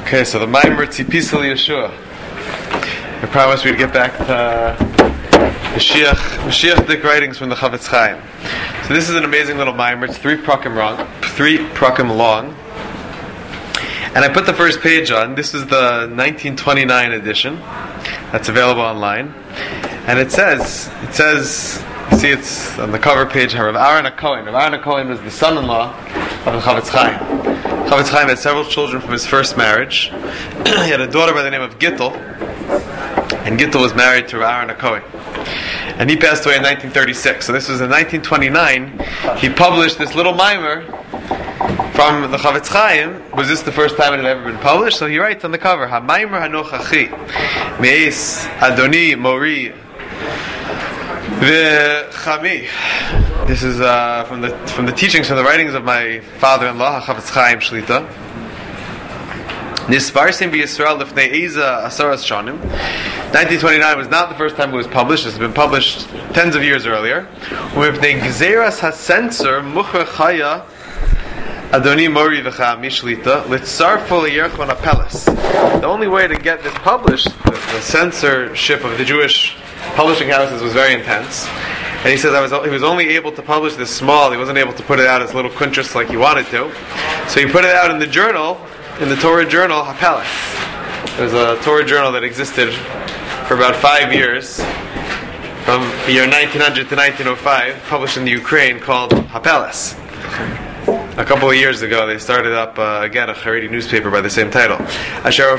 Okay, so the Maimer Tzipisel Yeshua. I promised we'd get back to Mashiach writings from the Chavetz Chaim. So this is an amazing little Maimer. It's 3 prakim long. And I put the first page on. This is the 1929 edition that's available online. And it says, you see it's on the cover page, Rav Aaron HaKohen. Rav Aaron HaKohen was the son-in-law of the Chavetz Chaim. Chavetz Chaim had several children from his first marriage. He had a daughter by the name of Gittel, and Gittel was married to Rav Aaron HaKohen. And he passed away in 1936. So this was in 1929. He published this little mimer from the Chavetz Chaim. Was this the first time it had ever been published? So he writes on the cover, Ha-mimer hanochachi me'es Adoni Mori V'chami. This is from the teachings, from the writings of my father-in-law, Chavetz Chaim Shlita. Nisvarsim b'Yisrael lifnei Eza Asaras Shanim. 1929 was not the first time it was published. It's been published tens of years earlier. U'mipnei Gzeras HaSensor Mucher Chaya Adoni Mori V'chami Shlita Litzarfo L'Yerchon Apeles. The only way to get this published, the censorship of the Jewish publishing houses was very intense. And he says he was only able to publish this small. He wasn't able to put it out as little kuntras like he wanted to. So he put it out in the journal, in the Torah journal, Hapeles. There's a Torah journal that existed for about 5 years, from the year 1900 to 1905, published in the Ukraine, called Hapeles. A couple of years ago, they started up again a Haredi newspaper by the same title. So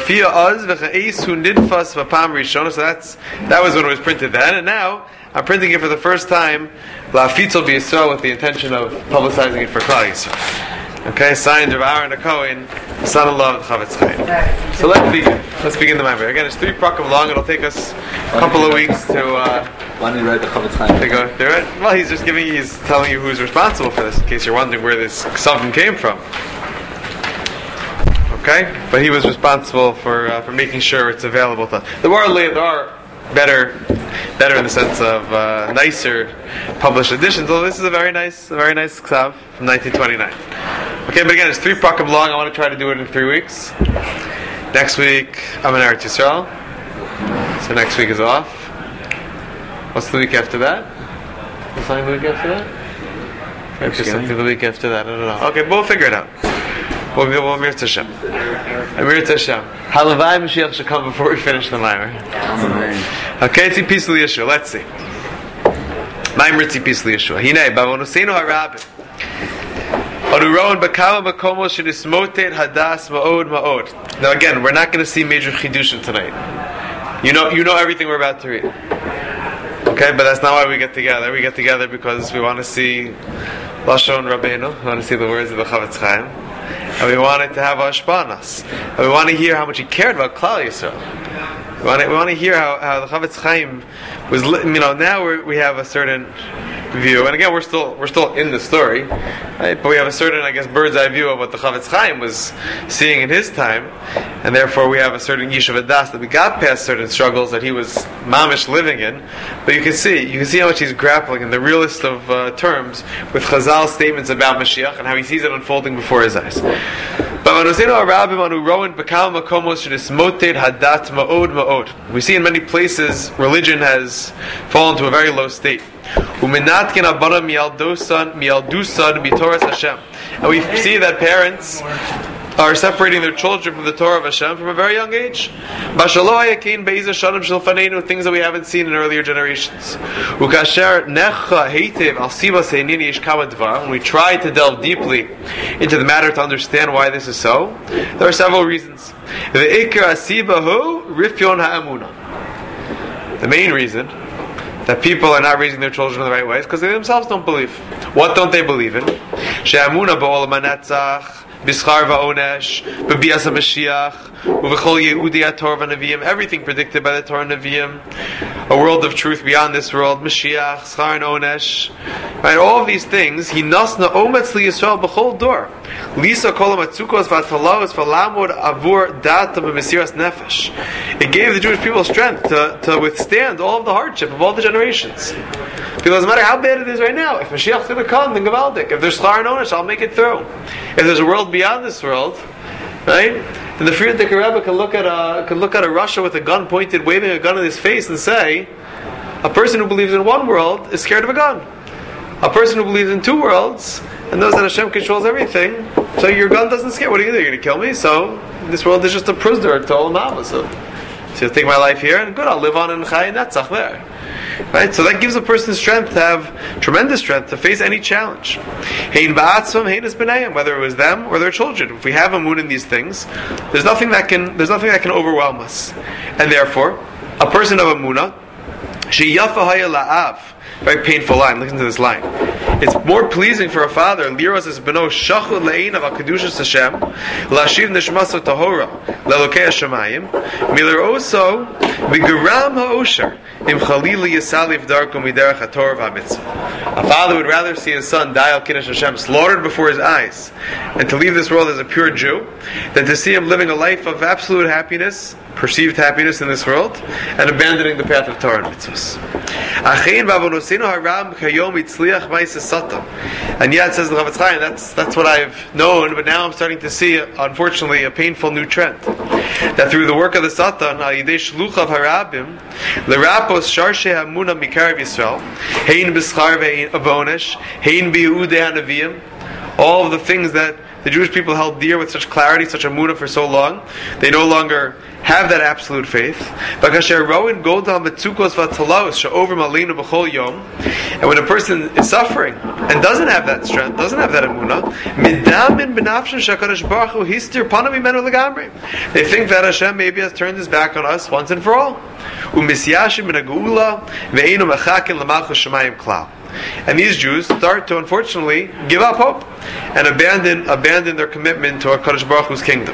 that was when it was printed then, and now I'm printing it for the first time, La'afitzel b'Yisrael, with the intention of publicizing it for Klal Yisrael. Okay, signed Rav Aaron HaKohen, son-in-law of the Chavetz Chaim. So let's begin the Maimer. Again, it's 3 prakim long. It'll take us a couple of weeks to. Why did he write the Chavetz Chaim? To go through it. Well, he's telling you who's responsible for this, in case you're wondering where this something came from. Okay, but he was responsible for making sure it's available to. There are better in the sense of nicer published editions. Although this is a very nice ksav from 1929. Okay, but again, it's 3 prakim long. I want to try to do it in 3 weeks. Next week, I'm in Eretz Yisrael, so next week is off. What's the week after that? What's the week after that? Maybe something the week after that. I don't know. Okay, we'll figure it out. We'll Mir Tashem. Mir Tashem. Halavai Mashiach should come before we finish the Maimer. Okay, Tzipisel Yeshua. Let's see. Maimer Tzipisel Yeshua. Hinei Bavonosenu Harabim. Onuron Bakama Makomo Shedismotet Hadas Ma'od. Now again, we're not going to see major chidushim tonight. You know everything we're about to read. Okay, but that's not why we get together. We get together because we want to see Lashon Rabbeinu. We want to see the words of the Chavetz Chaim. And we wanted to have Ashpa on us. And we want to hear how much he cared about Klal Yisrael. We want to hear how the Chavetz Chaim was. Now we have a certain view, and again we're still in the story, right? But we have a certain, bird's eye view of what the Chavetz Chaim was seeing in his time, and therefore we have a certain yishuv adas that we got past certain struggles that he was mamish living in. But you can see how much he's grappling in the realest of terms with Chazal's statements about Mashiach and how he sees it unfolding before his eyes. We see in many places religion has fallen to a very low state. And we see that parents are separating their children from the Torah of Hashem from a very young age. Things that we haven't seen in earlier generations. When we try to delve deeply into the matter to understand why this is so, there are several reasons. The main reason that people are not raising their children in the right ways because they themselves don't believe. What don't they believe in? B'schar va'onesh, b'bias HaMashiach, u'v'chol Yehudi HaTorah v'Nevi'im, everything predicted by the Torah and Nevi'im, a world of truth beyond this world, Mashiach, schar and onesh, right? All of these things, he nasna ometz li Yisrael b'chol dor, lisa kol ha'matzukos v'atalos v'lamod avur data b'mesiras nefesh. It gave the Jewish people strength to withstand all of the hardship of all the generations. Because no matter how bad it is right now, if Mashiach's going to come, then Gavaldik. If there's schar and onesh, I'll make it through. If there's a world beyond this world, right? then the Frierdiker Rebbe can look at a Russia with a gun pointed, waving a gun in his face, and say, a person who believes in one world is scared of a gun. A person who believes in two worlds and knows that Hashem controls everything, so your gun doesn't scare. What are you going to do? You're going to kill me? So this world is just a prisoner to Olam Haba. So you'll take my life here, and good, I'll live on in Chai Netzach there. Right? So that gives a person strength to have tremendous strength to face any challenge. Hein ba'atzvam, hein es b'neiim, whether it was them or their children. If we have a moon in these things, there's nothing that can overwhelm us. And therefore, a person of Amunah, she yafa haya la'av. Very painful line. Listen to this line. It's more pleasing for a father, liros es beno shachud le'ein of HaKadoshas Hashem, la'ashiv neshmaso tahora, le'elokei Hashemayim, mileroso v'geram ha'osher, im chalili yisalif darko miderech haTorah v'amitzvah. A father would rather see his son die al Kiddush Hashem, slaughtered before his eyes, and to leave this world as a pure Jew, than to see him living a life of absolute happiness, perceived happiness in this world, and abandoning the path of Torah and mitzvahs. And yet, says the Chofetz Chaim, that's what I've known, but now I'm starting to see, unfortunately, a painful new trend. That through the work of the Satan, al yidei shluchav harabim, lerapos sharshe hamuna mikarav Yisrael, hein b'schar ve'avonesh, hein b'yehudei hanaviyim, all of the things that the Jewish people held dear with such clarity, such a munah for so long, they no longer have that absolute faith. And when a person is suffering and doesn't have that strength, doesn't have that emunah, they think that Hashem maybe has turned his back on us once and for all. And these Jews start to, unfortunately, give up hope and abandon their commitment to HaKadosh Baruch Hu's kingdom.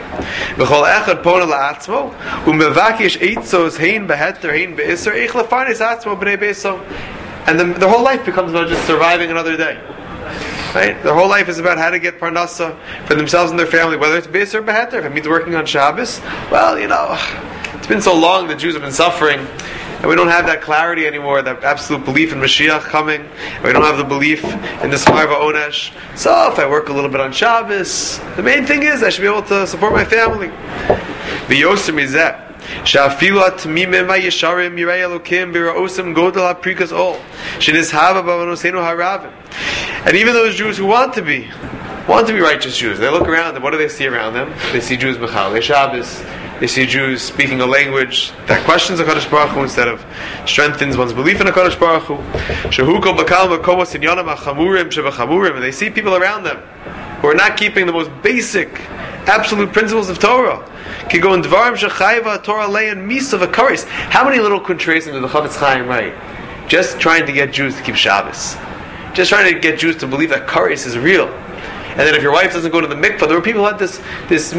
And their whole life becomes about just surviving another day. Right? Their whole life is about how to get parnasa for themselves and their family, whether it's beis or beheter. If it means working on Shabbos, well, it's been so long that Jews have been suffering. And we don't have that clarity anymore, that absolute belief in Mashiach coming. And we don't have the belief in the Schar Va'onesh. So if I work a little bit on Shabbos, the main thing is I should be able to support my family. V'yoser mizeh, she'afilu atmimim v'yesharim yirei Elokim b'ra'osim godel ha'prikas ol, shenishava b'avonosenu haravim. And even those Jews who want to be righteous Jews, they look around and what do they see around them? They see Jews mechalei Shabbos. They see Jews speaking a language that questions HaKadosh Baruch Hu instead of strengthens one's belief in HaKadosh Baruch Hu. And they see people around them who are not keeping the most basic, absolute principles of Torah. How many little contrastions did the Chofetz Chaim write? Just trying to get Jews to keep Shabbos. Just trying to get Jews to believe that kares is real. And then if your wife doesn't go to the mikvah, there were people who had this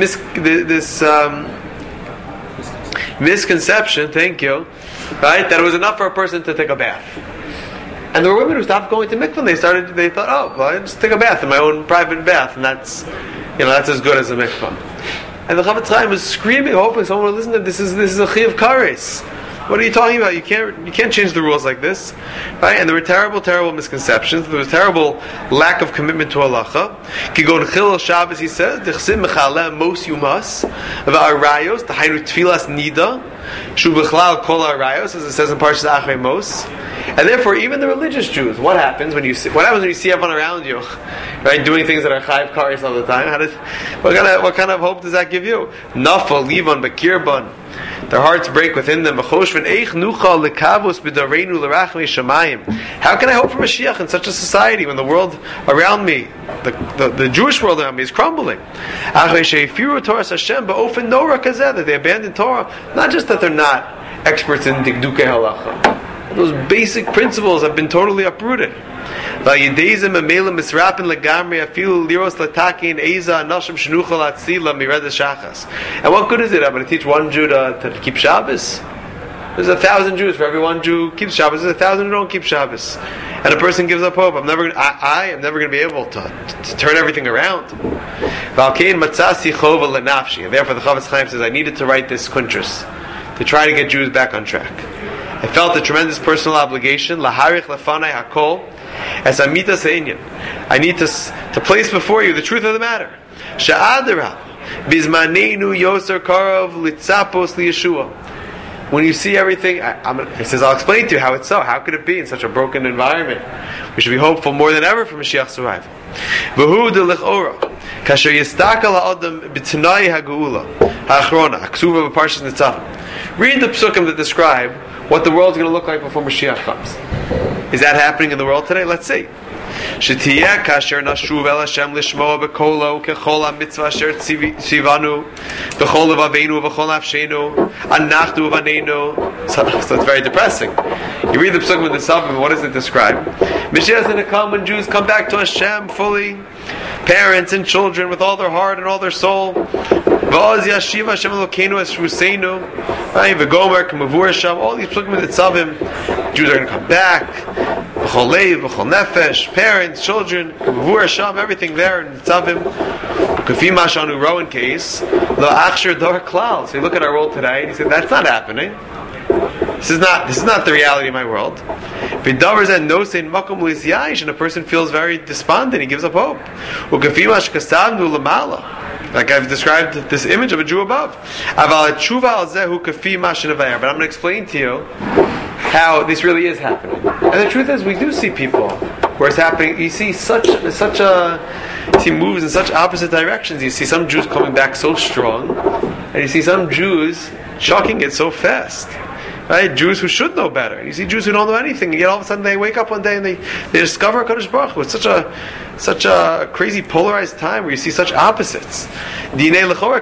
misconception, thank you, right, that it was enough for a person to take a bath. And there were women who stopped going to mikvah and they thought, oh, well, I just take a bath in my own private bath, and that's as good as a mikvah. And the Chofetz Chaim was screaming, hoping someone would listen to him. This is a chi of kares. What are you talking about? You can't change the rules like this, right? And there were terrible, terrible misconceptions. There was terrible lack of commitment to halacha. Kigon chilul Shabbos, he says, dechsim mechaleh mos yumas v'arayos t'hainu tfilas nida shu b'chlal kol arayos, as it says in Parshas Achrei Mos. And therefore, even the religious Jews, what happens when you see everyone around you, right, doing things that are chayiv kares all the time? What kind of hope does that give you? Nafal livan bekirban. Their hearts break within them. How can I hope for Mashiach in such a society when the world around me, the Jewish world around me, is crumbling? That they abandon Torah, not just that they're not experts in Dikdukei Halacha. Those basic principles have been totally uprooted. And what good is it? I'm going to teach one Jew to keep Shabbos. There's 1,000 Jews. For every one Jew who keeps Shabbos, there's 1,000 who don't keep Shabbos. And a person gives up hope. I am never going to be able to turn everything around. And therefore the Chofetz Chaim says, I needed to write this kuntras to try to get Jews back on track. I felt a tremendous personal obligation. Laharich lefanai hakol as amita se'inyan. I need to place before you the truth of the matter. Sha'adara Bizmanenu yoser karov litzapos liyeshua. When you see everything, he says, I'll explain to you how it's so. How could it be in such a broken environment? We should be hopeful more than ever for Mashiach's arrival. V'hu de l'ch'ora, kasher yistakal ha'adam b'tnai ha'geula, ha'achrona, ha'ksuva b'parshas Nitzavim. Read the psukim that describe what the world's going to look like before Mashiach comes. Is that happening in the world today? Let's see. Shetiyeh kasher nashuv el Hashem lishmoa bekolo kechol ha-mitzvah asher tzivanu b'chol levaveinu v'chol nafshenu anachnu v'aneinu. So it's very depressing. You read the psukim in the Safim, what does it describe? Mashiach is going to come when Jews come back to Hashem fully, parents and children with all their heart and all their soul. V'oz yashiv Hashem Elokeinu es shvuseinu v'gomer k'mavur Hashem. All these psukim in the Safim, Jews are going to come back. B'chol leiv, b'chol nefesh, parents, children, k'mavur Hashem, everything there in the Tzavim. K'fi mashanu rowan case, lo achshir dor klal. So you look at our world today and you say, that's not happening. This is not the reality of my world. And a person feels very despondent, he gives up hope. Like I've described this image of a Jew above. But I'm going to explain to you how this really is happening. And the truth is, we do see people where it's happening. You see you see moves in such opposite directions. You see some Jews coming back so strong, and you see some Jews chucking it so fast. Right? Jews who should know better. You see Jews who don't know anything, and yet all of a sudden they wake up one day and they discover Kadosh Baruch Hu. It's such a crazy polarized time where you see such opposites. So says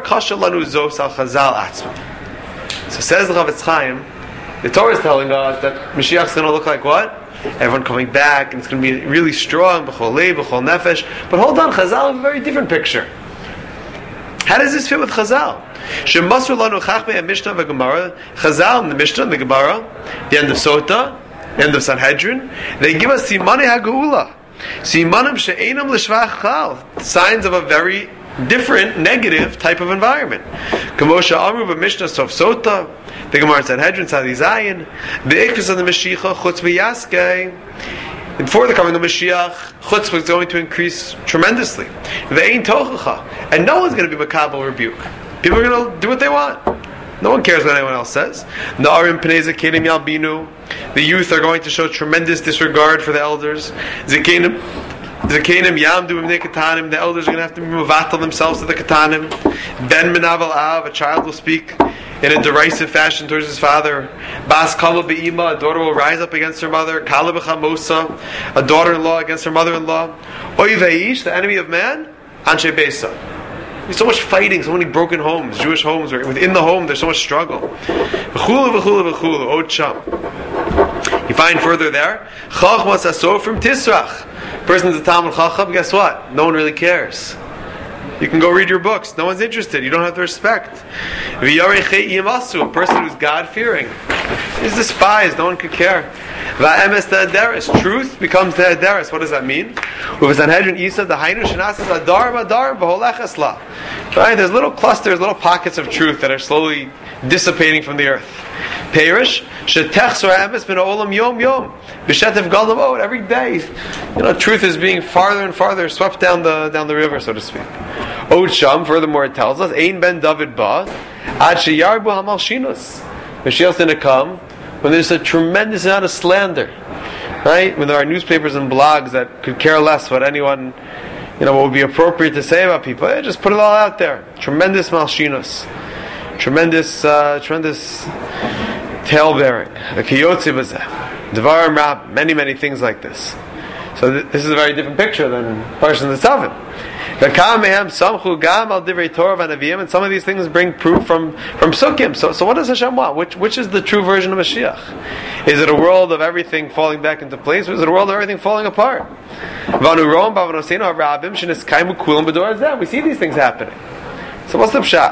the Chavetz Chaim, the Torah is telling us that Mashiach is going to look like what? Everyone coming back, and it's going to be really strong, b'chol leiv, b'chol nefesh. But hold on, Chazal have a very different picture. How does this fit with Chazal? Shemasru lanu chachmei Mishnah v'Gemara. Chazal in the Mishnah and the Gemara, the end of Sota, the end of Sanhedrin, they give us simanei ha'geula, simanim she'einam l'shvach chal, signs of a very different, negative type of environment. Kamosha Amru b'Mishnah Sof Sota, the Gemara in Sanhedrin, Tzadi Zayin, the of the Mashiach chutz v'yaskei. Before the coming of Mashiach, chutzpah is going to increase tremendously. Ve'ein tochacha, and no one's going to be makabel rebuke. People are going to do what they want. No one cares what anyone else says. Na'arim pnei zakenim yalbinu, the youth are going to show tremendous disregard for the elders. Zakenim yamdu b'mnei katanim, the elders are going to have to be mevatel themselves to the katanim. Ben menavel av, a child will speak in a derisive fashion towards his father. Bas kala be'ima, a daughter will rise up against her mother. Kala b'chamosa, a daughter-in-law against her mother-in-law. Oy veish, the enemy of man, anshe besa. There's so much fighting, so many broken homes, Jewish homes, where within the home there's so much struggle. V'chulu v'chulu v'chulu, od sham. You find further there, chachmas asor from tisrach. Person's a Talmud Chacham, guess what? No one really cares. You can go read your books. No one's interested. You don't have the respect. A person who's God-fearing is despised. No one could care. Truth becomes the Hederis. What does that mean? Right? There's little clusters, little pockets of truth that are slowly dissipating from the earth. Perish. Every day, truth is being farther and farther swept down the river, so to speak. Od Sham, furthermore, it tells us, Ein ben David ba, ad sheyarbu hamalshinus. Mashiach's going to come when there's a tremendous amount of slander, right? When there are newspapers and blogs that could care less what anyone, what would be appropriate to say about people. Just put it all out there. Tremendous malshinus, tremendous tale-bearing. The kiyotzi bazeh, devarim rab, many things like this. So this is a very different picture than Parshat Nitzavim. And some of these things bring proof from Psukim. So what does Hashem want? Which is the true version of Mashiach? Is it a world of everything falling back into place, or is it a world of everything falling apart? We see these things happening. So what's the pshat?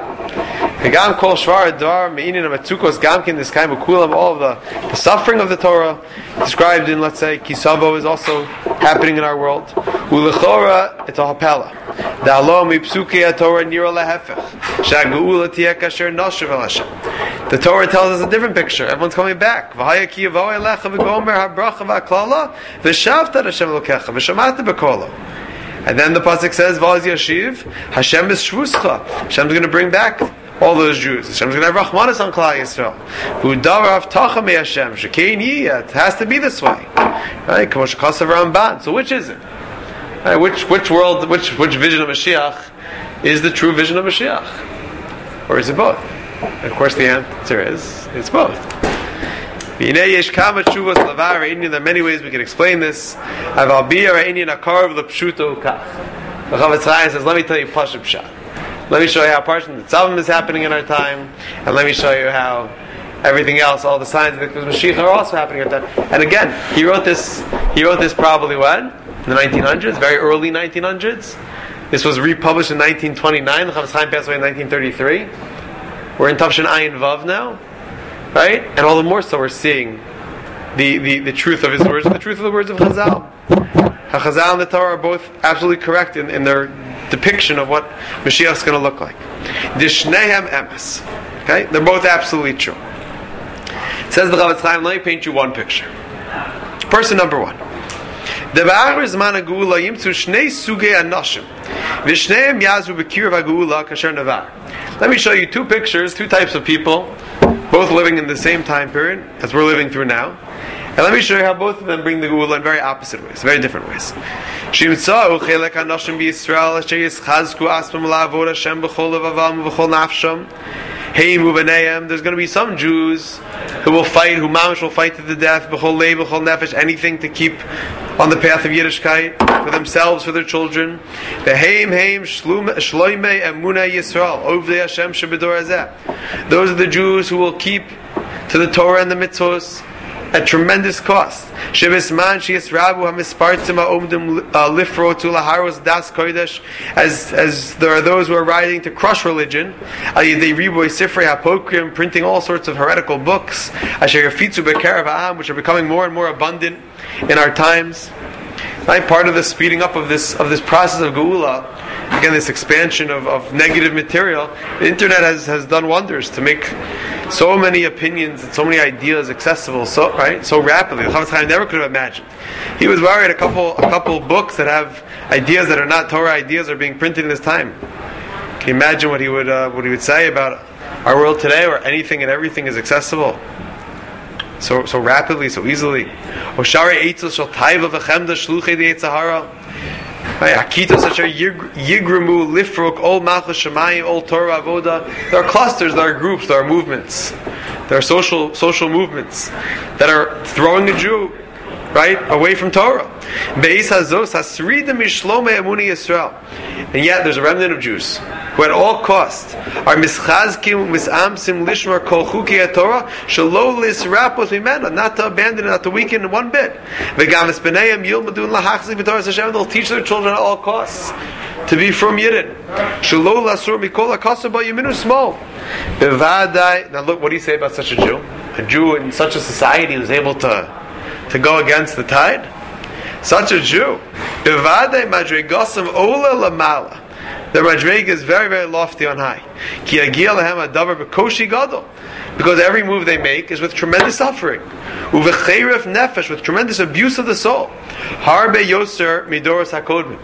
All of the suffering of the Torah described in, let's say, Kisavo is also happening in our world. Ulechora, it's a hapela. The Torah tells us a different picture. Everyone's coming back. And then the pasuk says, "V'az yashiv Hashem is shvuscha." Hashem's going to bring back all those Jews. Hashem's going to have Rachmanis on Klal Yisrael. V'udarav tacha me Hashem shekein yiyah. It has to be this way, right? K'mosh kasav Ramban. So which is it? Right, which world? Which vision of Mashiach is the true vision of Mashiach, or is it both? And of course, the answer is it's both. There are many ways we can explain this. The Chavetz Chaim says, let me tell you Pashup Pshat. Let me show you how Parshat Nitzavim is happening in our time, and let me show you how everything else, all the signs of the Mashiach are also happening at that. And again, he wrote this probably when? In the 1900s, very early 1900s. This was republished in 1929. The Chavetz Chaim passed away in 1933. We're in Tafshin Ayin Vav now. Right? And all the more so we're seeing the truth of his words and the truth of the words of Chazal. How Chazal and the Torah are both absolutely correct in their depiction of what Mashiach is going to look like. Dishnehem emes. Okay? They're both absolutely true. It says the Chavetz Chaim, let me paint you one picture. Person number one. Let me show you two pictures, two types of people, both living in the same time period as we're living through now. And let me show you how both of them bring the Geula in very opposite ways, very different ways. There's going to be some Jews who will fight, who mamash will fight to the death, b'chol lei, b'chol nefesh, anything to keep on the path of Yiddishkeit, for themselves, for their children. Those are the Jews who will keep to the Torah and the mitzvos at tremendous cost. As there are those who are writing to crush religion, printing all sorts of heretical books, which are becoming more and more abundant in our times. Right? Part of the speeding up of this process of Geula, again, this expansion of negative material, the internet has done wonders to make so many opinions and so many ideas accessible so rapidly. The Chavetz Chaim never could have imagined. He was worried a couple books that have ideas that are not Torah ideas are being printed in his time. Can you imagine what he would say about our world today, where anything and everything is accessible so rapidly, so easily? Akitos asher yigramu lifruk all malchus shemayim all Torah avoda. There are clusters, there are groups, there are movements, there are social movements that are throwing a Jew right away from Torah. Beis hazos hasridim mishlome emuni Yisrael, and yet there's a remnant of Jews who at all costs are mischazkim misamsim lishmar kol chuki Torah shelo lisrapos mimena, not to abandon it, not to weaken one bit. V'gam es b'neiim yilmadun lahachzik b'Torah Hashem. They'll teach their children at all costs to be from Yidden. Shelo lasur mikol hakasar b'yiminu small. Bevadai. Now look, what do you say about such a Jew? A Jew in such a society who's able to go against the tide? Such a Jew. Bevadai madrigasam ola lamala. The madrig is very, very lofty on high. Ki yagia lehem adavar b'koshi gadol. Because every move they make is with tremendous suffering. Uvecheiref nefesh, with tremendous abuse of the soul. Harbe yoser midoros hakodmin.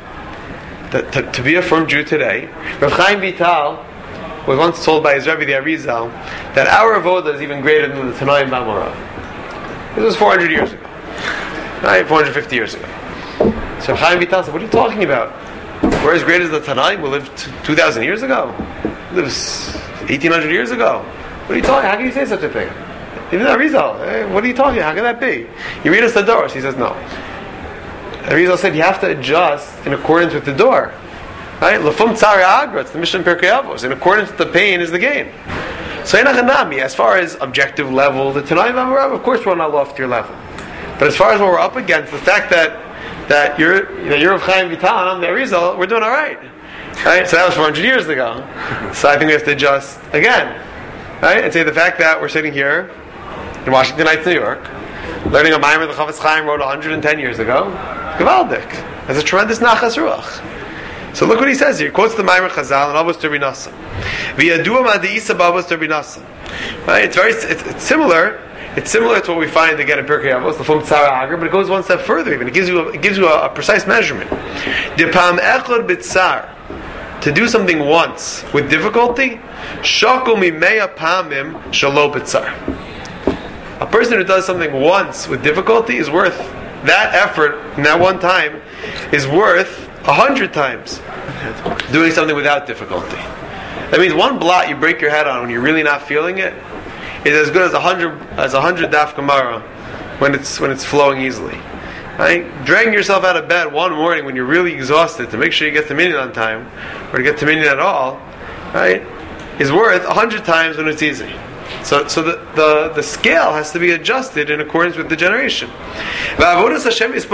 To be a firm Jew today, Rav Chaim Vital was once told by his Rebbe, the Arizal, that our avoda is even greater than the Tanaim B'Amorah. This was 400 years ago. Right? 450 years ago. So Rav Chaim Vital said, what are you talking about? We're as great as the Tanaim who lived 2,000 years ago? Who lives 1,800 years ago? What are you talking? How can you say such a thing? Even the Arizal, what are you talking? How can that be? You read us the door. He says no. Arizal said you have to adjust in accordance with the door. Right? Lefum tzari agra. It's the Mishnah Pirkei Avos. In accordance with the pain is the gain. So as far as objective level, the Tanaim B'Amorah, of course we're on a loftier level. But as far as what we're up against, the fact that you're of Chaim Vital and I'm the Arizal, we're doing all right. Right? So that was 400 years ago. So I think we have to adjust again. Right? And say the fact that we're sitting here in Washington Heights, New York, learning a Maimer the Chavetz Chaim wrote 110 years ago, Gevaldik. That's a tremendous nachas ruach. So look what he says here. He quotes the Maimer Chazal and Avos Terbi Nasa. V'yadua ma'deisa b'Avos Terbi Nasa. Right? It's similar It's similar to what we find again in Pirkei Avos, the Fum Tzara Agar, but it goes one step further even. It gives you a precise measurement. Dipam echad b'tzar, to do something once with difficulty, shaku mimeya pamim shalo b'tzar. A person who does something once with difficulty is worth that effort, in that one time, is worth 100 times doing something without difficulty. That means one blot you break your head on when you're really not feeling it is as good as 100 daf Gemara when it's flowing easily. Right? Dragging yourself out of bed one morning when you're really exhausted to make sure you get to minyan on time, or to get to minyan at all, right, is worth 100 times when it's easy. So the scale has to be adjusted in accordance with the generation. Look what he said. This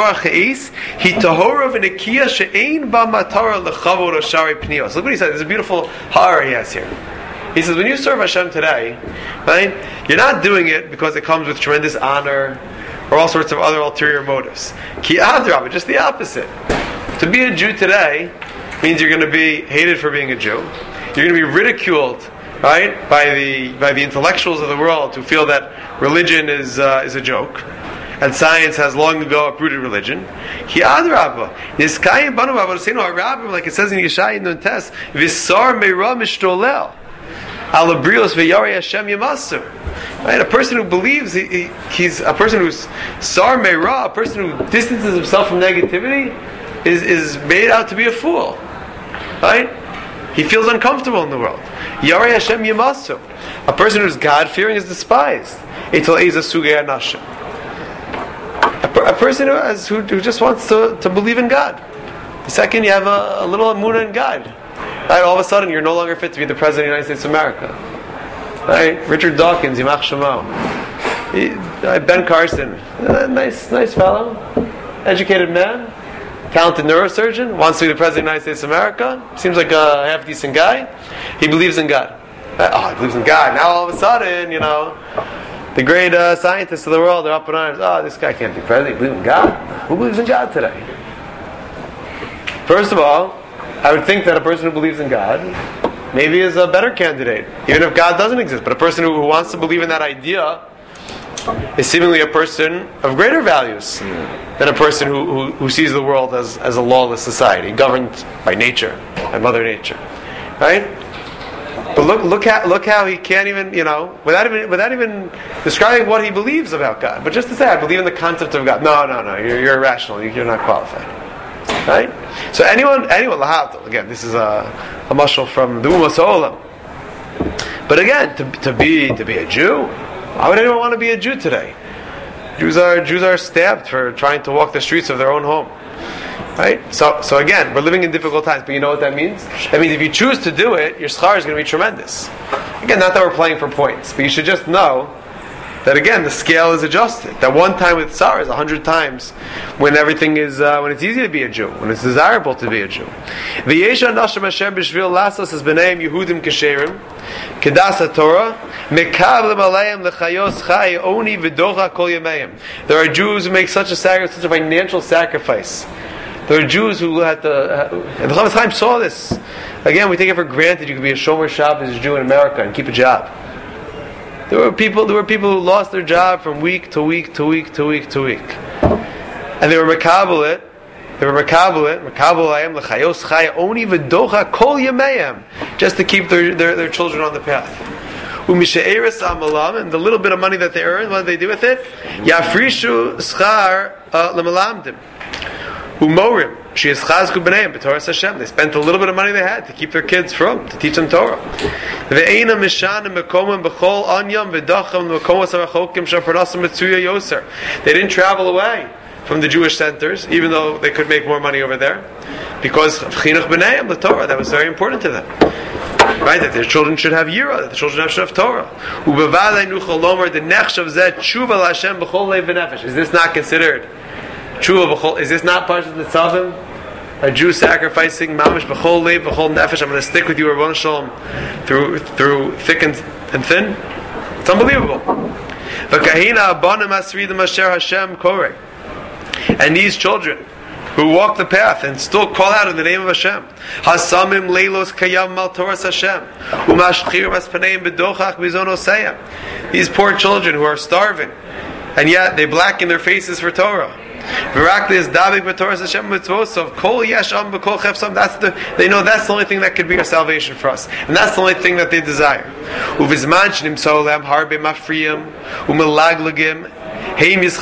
is a beautiful hara he has here. He says, when you serve Hashem today, right, you're not doing it because it comes with tremendous honor or all sorts of other ulterior motives. Ki adrabah, just the opposite. To be a Jew today means you're going to be hated for being a Jew. You're going to be ridiculed, right, by the intellectuals of the world who feel that religion is a joke, and science has long ago uprooted religion. Ki adrabah, niskayim banu rabbanim, like it says in Yeshaya Nun Tes, visar meira mishtolel. Right? A person who believes he's a person who's sar meira, a person who distances himself from negativity, is made out to be a fool. Right? He feels uncomfortable in the world. Yarei Hashem Yamasu. A person who's God-fearing is despised. A person who just wants to believe in God. The second you have a little emunah in God, right, all of a sudden you're no longer fit to be the President of the United States of America. Right? Richard Dawkins, Yimach Shemo. Ben Carson, nice fellow, educated man, talented neurosurgeon, wants to be the President of the United States of America, seems like a half decent guy. He believes in God. He believes in God. Now all of a sudden, the great scientists of the world are up in arms. This guy can't be president. He believes in God? Who believes in God today? First of all, I would think that a person who believes in God maybe is a better candidate, even if God doesn't exist. But a person who wants to believe in that idea is seemingly a person of greater values than a person who sees the world as a lawless society, governed by nature, by Mother Nature. Right? But look how he can't even, without even describing what he believes about God, but just to say, I believe in the concept of God. No, you're irrational. You're not qualified. Right? So anyone, lahavdil. Again, this is a mashal from the Umas Olam. But again, to be a Jew, why would anyone want to be a Jew today? Jews are stabbed for trying to walk the streets of their own home. Right? So again, we're living in difficult times, but you know what that means? That means if you choose to do it, your schar is going to be tremendous. Again, not that we're playing for points, but you should just know that again, the scale is adjusted. That one time with tsar is 100 times when everything is, when it's easy to be a Jew, when it's desirable to be a Jew. V'yesha nashim asher b'shvil lasos es b'neim Yehudim kesherim kedas haTorah mekavlim aleim lechayos chai oni v'docha kol yameim. There are Jews who make such a financial sacrifice. There are Jews who had to, and the Chavetz Chaim saw this. Again, we take it for granted you could be a Shomer Shabbos Jew in America and keep a job. There were people who lost their job from week to week to week to week to week, and they were makabel it. Makabel l'chayos chai oni v'docha kol yameim, just to keep their children on the path. U'mishe'eres amalam, and the little bit of money that they earn, what do they do with it? Yafrishu schar l'malamdim. Umorim, she is chazku b'neim b'Torah Hashem. They spent a little bit of money they had to keep their kids to teach them Torah. Ve'eina mishanim mekomim b'chol anyam v'dacham mekomos harachokim shaparnasim mitzuya yoser. They didn't travel away from the Jewish centers, even though they could make more money over there, because of chinuch b'neim, the Torah, that was very important to them. Right, that their children should have yira, that the children should have Torah. U'bevadei nuchol lomer the nechshav zeh tshuva l'Hashem b'chol leiv v'nefesh. Is this not considered tshuva b'chol? Is this not part of the tzavim? A Jew sacrificing mamish b'chol leiv b'chol nefesh. I'm going to stick with you, Rabbon Shalom, through thick and thin. It's unbelievable. V'kahina abanim asridim asher Hashem korei. And these children who walk the path and still call out in the name of Hashem. Hasamim leilos kayam mal Torah Hashem. Umashchir maspaneim bedochach bizonosayim. These poor children who are starving, and yet they blacken their faces for Torah. Virakli is dabik b'Torah Hashem mitzvosov kol yesham b'kol chefsam. They know that's the only thing that could be our salvation for us, and that's the only thing that they desire. Uvizman shnim solem harbe mafriyim umelaglagim. When the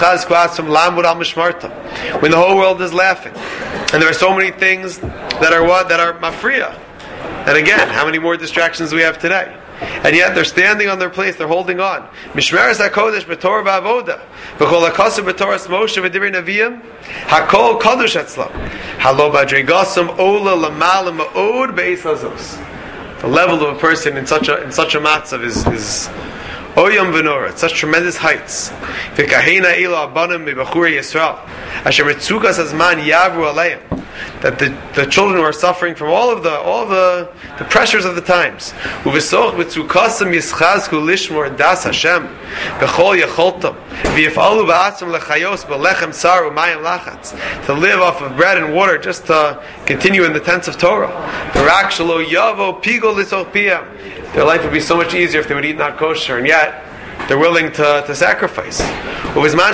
whole world is laughing, and there are so many things that are mafriya, and again, how many more distractions do we have today? And yet they're standing on their place, they're holding on. Mishmeres HaKodesh b'Torah v'avoda v'chol HaKosav b'Torah Moshe v'divrei Neviim HaKol Kadosh etzlam Halo b'adregasam ola lamal ma'od be'ez hazos. The level of a person in such a matzav is Oyam v'nora, at such tremendous heights. V'kahena ila abanim b'bachurei Yisrael asher mitzukas hazman yavru aleim. That the children who are suffering from all of the pressures of the times. Uvisoch mitzukasam yischazku lishmor das Hashem b'chol yacholtam v'yifalu ba'atzim lechayos b'lechem sar u'mayim lachatz, to live off of bread and water, just to continue in the tents of Torah. V'rak shelo yavo pigol lisoch piyam. Their life would be so much easier if they would eat not kosher, and yet they're willing to sacrifice. They're so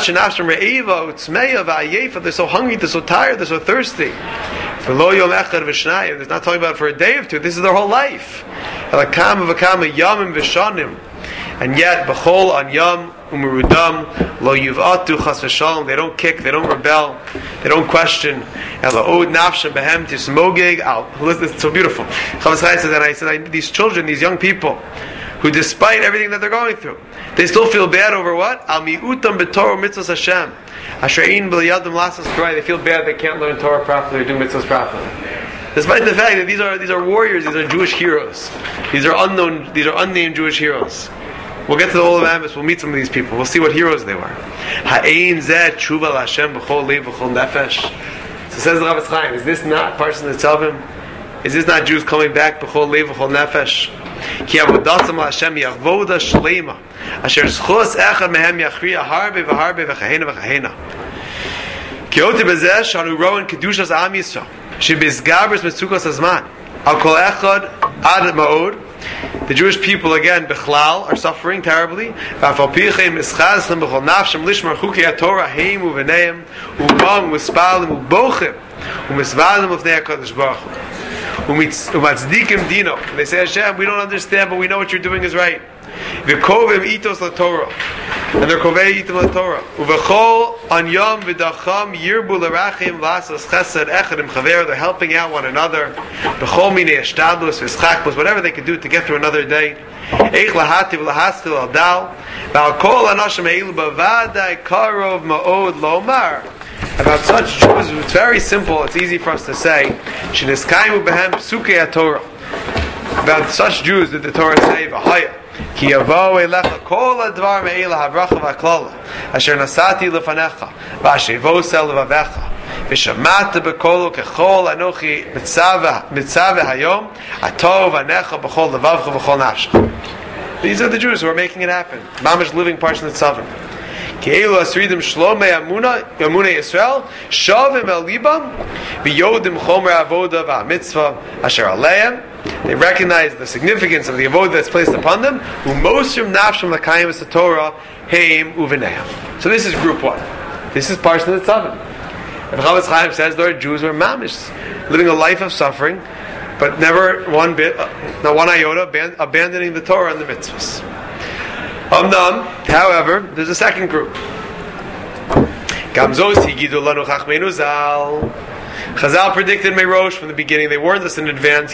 hungry, they're so tired, they're so thirsty. There's not talking about it for a day or two. This is their whole life. And yet, b'chol an yam umurudam lo yuvatu chas v'shalom. They don't kick, they don't rebel, they don't question. It's so beautiful. Chavis Chaim says, and I said, these children, these young people, who despite everything that they're going through, they still feel bad over what? Al mi'utam b'torah mitzvos Hashem. Asherin b'liyadim lasas Torah. They feel bad they can't learn Torah properly or do mitzvos properly. Despite the fact that these are warriors, these are Jewish heroes. These are unnamed Jewish heroes. We'll get to the Olam Amos, we'll meet some of these people, we'll see what heroes they were. Ha'ein zeh tshuva l'Hashem b'chol lev b'chol nefesh. So says the Chavis Chaim, is this not Parshat Nitzavim? Is this not Jews coming back b'chol lev b'chol nefesh? Ki avodatzam l'Hashem yachvoda shleima asher zchus echad mehem yachriya harbe v'harbe v'chahena v'chahena. Ki oti bezeh shanu roen kedushas am Yisrael shebizgabers mitzukas hazman al kol echad ad ma'od. The Jewish people again bichlal are suffering terribly. V'afal pichem ischazchem b'chol nafshem lishmar chukei haTorah heim u'v'neim u'mam u'spalim u'bochim u'misvadim u'fnei HaKadosh Baruch Hu. Umatzdikim dino. They say, Hashem, we don't understand, but we know what you're doing is right. V'kovim itos laTorah, and they're kovei itom laTorah. Uv'chol anyam v'dacham yirbu l'rachim v'asas chesed echadim chaver. They're helping out one another. B'chol minei eshtadlus v'schakbus, whatever they can do to get through another day. Eich lahativ lahastil al dal. V'al kol anashim eilu b'vadai karov ma'od lomar. About such Jews, it's very simple, it's easy for us to say, Sheniskaimu behem psukei haTorah. About such Jews did the Torah say, V'haya, ki yavo elecha kol advar me'ela havracha v'aklala, asher nasati lefanecha, v'ashevosel levavecha, v'shamata b'kolo kechol anochi mitzave hayom, atov anecha b'chol levavcha v'chol nafshach. These are the Jews who are making it happen. Mamish living Parshat Nitzavim. Ke'elu asridim shlomei amuna Yisrael shavim el libam v'yodim chomer avoda v'amitzvah asher aleim. They recognize the significance of the avodah that's placed upon them. U'mosrim nafshim l'kayim es Torah heim u'v'neim. So this is group one. This is Parshat Nitzavim. And Chavis Chaim says there are Jews who are mamish, living a life of suffering, but never one bit, not one iota, abandoning the Torah and the mitzvahs. However, there's a second group. Chazal predicted Meirosh from the beginning. They warned us in advance.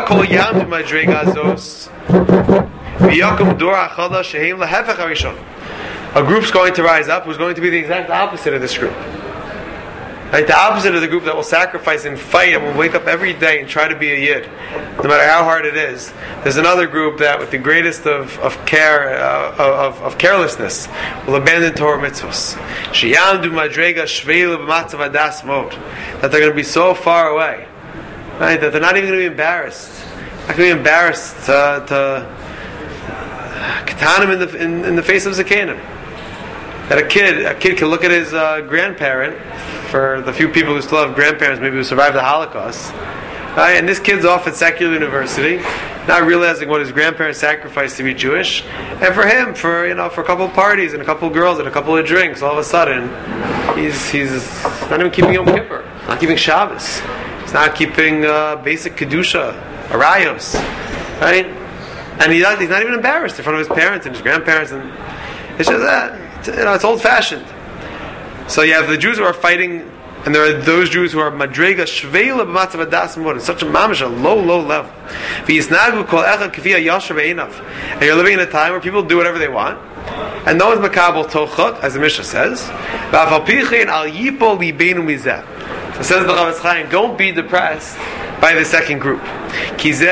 A group's going to rise up who's going to be the exact opposite of this group. Right? The opposite of the group that will sacrifice and fight and will wake up every day and try to be a yid, no matter how hard it is. There's another group that, with the greatest of carelessness, will abandon Torah mitzvahs. That they're going to be so far away, right? That they're not even going to be embarrassed. Not going to be embarrassed to katanim in the face of Zakanim. That a kid can look at his grandparent for the few people who still have grandparents, maybe who survived the Holocaust. Right? And this kid's off at secular university, not realizing what his grandparents sacrificed to be Jewish. And for him, for a couple of parties and a couple of girls and a couple of drinks, all of a sudden, he's not even keeping Yom Kippur, not keeping Shabbos, he's not keeping basic kedusha, arayos, right? And he's not even embarrassed in front of his parents and his grandparents, and it's just that it's old-fashioned. So you have the Jews who are fighting. And there are those Jews who are madrega shveila b'matzav adas mod, such a mamish, a low level. V'yisnagu kol echad k'fi ha'yasher ve'einav. And you're living in a time where people do whatever they want, and no one's makabel tochot, as the Mishnah says. V'afal pichein al yipol libeinu mizeh. So says the Chavetz Chaim, don't be depressed by the second group. Because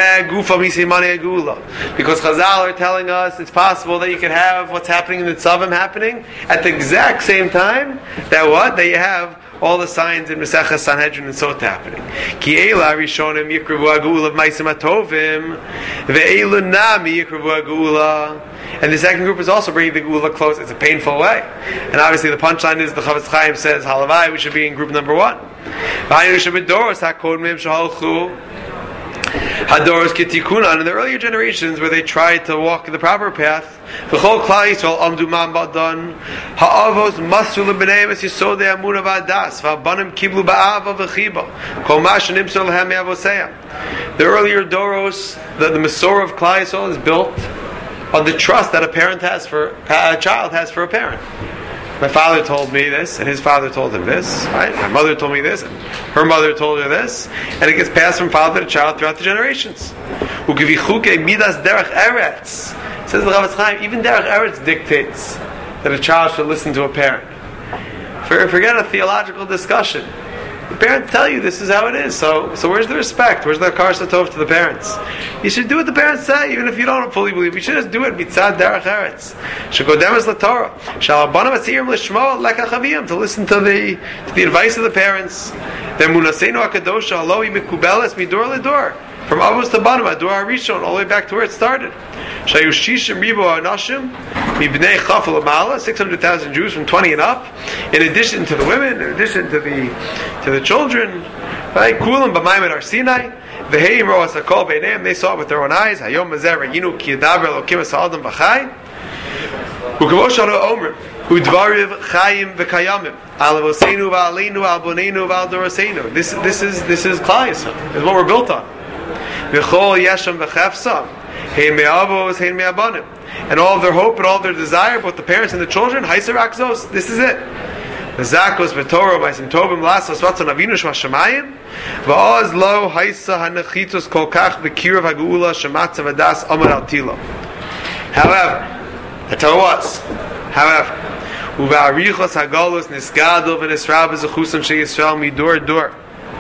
Chazal are telling us it's possible that you can have what's happening in the Tzavim happening at the exact same time that you have all the signs in Mesechus Sanhedrin and Sot happening. Ki eila rishonim yikravu ha'geula of ma'asim hatovim, ve'eilu nami yikravu ha'geula. And the second group is also bringing the geula close. It's a painful way. And obviously the punchline is the Chavetz Chaim says, halavai, we should be in group number one. Hadoros Kitikuna, and in the earlier generations where they tried to walk the proper path, V'chol Klal Yisrael Amdu Man Ba'dan, Ha'avos Masu L'B'nei Es Yisod Ha'amunah V'Adas, V'Abanim Kiblu Ba'ava V'Chiba, Kol Ma Shenimsor L'Hem Me'avoseya. The earlier Doros, the Masorah of Klal Yisrael is built on the trust that a child has for a parent. My father told me this, and his father told him this. Right? My mother told me this, and her mother told her this, and it gets passed from father to child throughout the generations. Says the Chavetz Chaim, even Derech Eretz dictates that a child should listen to a parent. Forget a theological discussion. The parents tell you this is how it is. So where's the respect? Where's the Akar Satov to the parents? You should do what the parents say, even if you don't fully believe. You should just do it. Mitzad derech eretz. Shekodemes laTorah. Shalabanim atzirim lishmo lekachaviyim, to listen to the advice of the parents. Then munaseinu hakadosha aloi mikubeles midor ledor. From Avos to Banim, Ador HaRishon, all the way back to where it started. Shayu Shishim Ribo HaNashim, Mibnei Chafel Amala, 600,000 Jews from 20 and up, in addition to the women, in addition to the children, right? Kulam B'Maimed Har Sinai, V'Heim Roas HaKol B'Eineim, they saw it with their own eyes, Hayom Mazer Yinu Ki Yadaber Elokim HaSa'adam V'Chai, U'Kavosh Haro Omrim, Udvariv Chayim V'Kayamim, Alavosenu V'Aleinu V'Albonenu V'Aldorosenu. This is Klal Yisrael. This is what we're built on. V'chol yeshem v'chefsam, hein me'avos, hein me'abanim, and all of their hope and all of their desire, both the parents and the children, haiser akzos. This is it. V'zakos v'torah ma'asim tovim lasos vatzon avinu sh'mashamayim, v'oz lo haisa ha'nechitos kol kach b'kirav ha'geula shematza v'das amar al tilo. However, that's how it was. However, uva'arichos ha'galus nisgadol v'nisrab v'zechusim she'yisrael midor dor.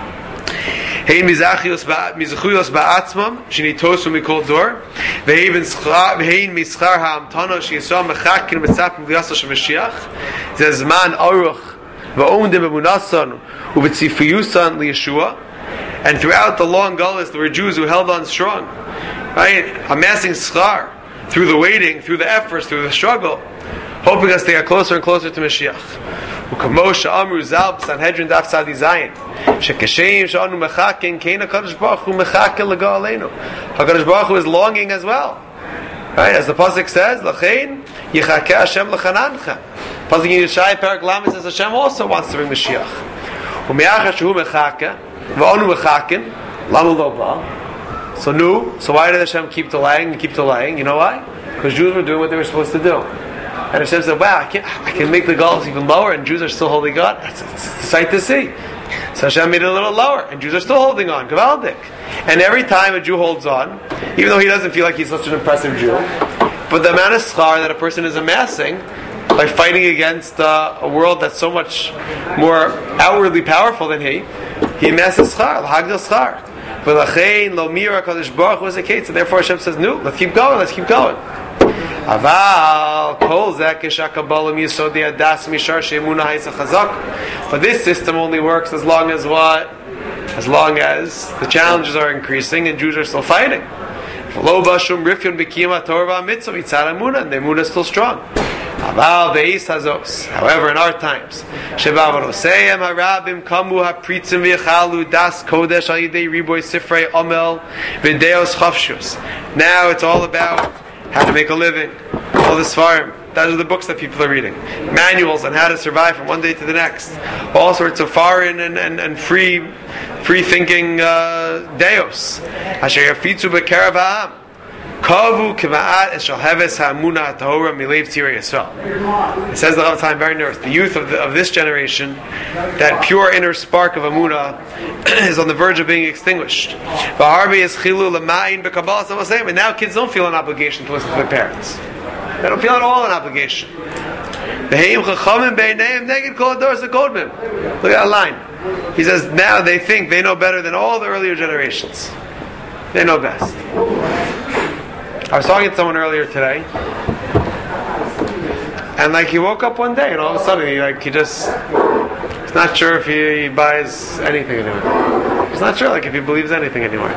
Hey mizachiyos ba'atzmam shenitosu mikol dor ve'ein mischar ha'amtana sheyisrael mechakin b'tzapim v'yasa shemeshiach zezman aruch v'ondim b'munasan u'b'tzifiyusan liyeshua. And throughout the long gullus there were Jews who held on strong, right, amassing schar through the waiting, through the efforts, through the struggle, hoping us to get closer and closer to Mashiach. U'kamosha amru zal b'Sanhedrin daf tzadi zayin shekashem she'anu mechaken kein HaKadosh Baruch Hu mechaken lega aleinu. HaKadosh Baruch Hu is longing as well, right? As the pasuk says, L'chein yichakeh Hashem l'chanancha. Pasuk in Yeshaya Perek Lamed says Hashem also wants to bring Mashiach. U'me'achar shehu mechakeh v'anu mechaken lama lo ba. So why did Hashem keep delaying and keep delaying? You know why? Because Jews were doing what they were supposed to do. And Hashem said, wow, I can make the goals even lower, and Jews are still holding on. It's a sight to see. So Hashem made it a little lower, and Jews are still holding on. Gavaldik. And every time a Jew holds on, even though he doesn't feel like he's such an impressive Jew, but the amount of schar that a person is amassing by fighting against a world that's so much more outwardly powerful than he amasses schar, l'hagdil schar. But l'chein lo mira kadosh baruch was the case, and therefore Hashem says, no, let's keep going. Aval kol zeh k'shakabalim yisodi adas mishar she'emunah ha'isa chazak. But this system only works as long as what? As long as the challenges are increasing and Jews are still fighting. V'lo bashum rifyon b'kiyam ha'torah v'amitzvah mitzad emunah, and the emunah is still strong. However, in our times, now it's all about how to make a living. All the Sfarim. Those are the books that people are reading. Manuals on how to survive from one day to the next. All sorts of foreign and free thinking deos. Asher yafitzu b'kerav ha'am. Kavu kiva'at es shalheves ha'amuna ha'tahora milev tzirei Yisrael. It says the Chavetz Chaim very nervous. The youth of this generation, that pure inner spark of Amunah, is on the verge of being extinguished. And now kids don't feel an obligation to listen to their parents. They don't feel at all an obligation. Look at that line. He says now they think they know better than all the earlier generations. They know best. I was talking to someone earlier today, and he woke up one day and all of a sudden he's not sure if he buys anything anymore. He's not sure if he believes anything anymore.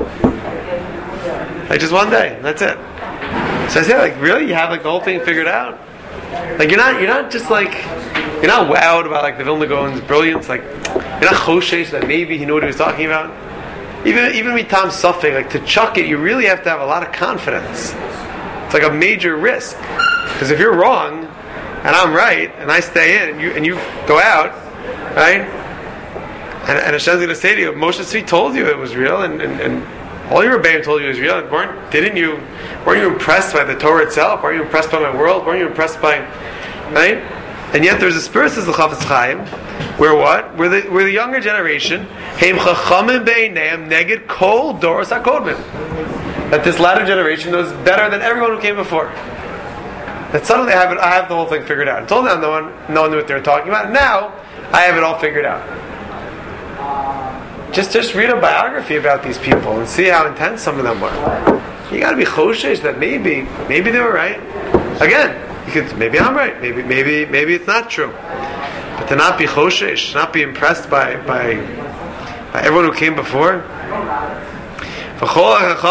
Just one day, that's it. So I said, really? You have the whole thing figured out? You're not wowed about the Vilna Gaon's brilliance. You're not choshesh that maybe he knew what he was talking about. Even mitam safek, to chuck it, you really have to have a lot of confidence. It's a major risk, because if you're wrong and I'm right and I stay in and you go out, right? And Hashem's going to say to you, Moshe Tzvi told you it was real, and all your Rebbeim told you it was real. Weren't you impressed by the Torah itself? Weren't you impressed by my world? Weren't you impressed by, right? And yet there's a spirit, says the Chavetz Chaim, where what? We're the younger generation. Heim chachamim beinayim neged kol doros hakodmim. That this latter generation knows better than everyone who came before. That suddenly I have the whole thing figured out. Until now, no one knew what they were talking about. Now I have it all figured out. Just read a biography about these people and see how intense some of them were. You got to be choshesh that maybe they were right. Again, maybe I'm right. Maybe it's not true. But to not be choshesh, not be impressed by everyone who came before. Everyone,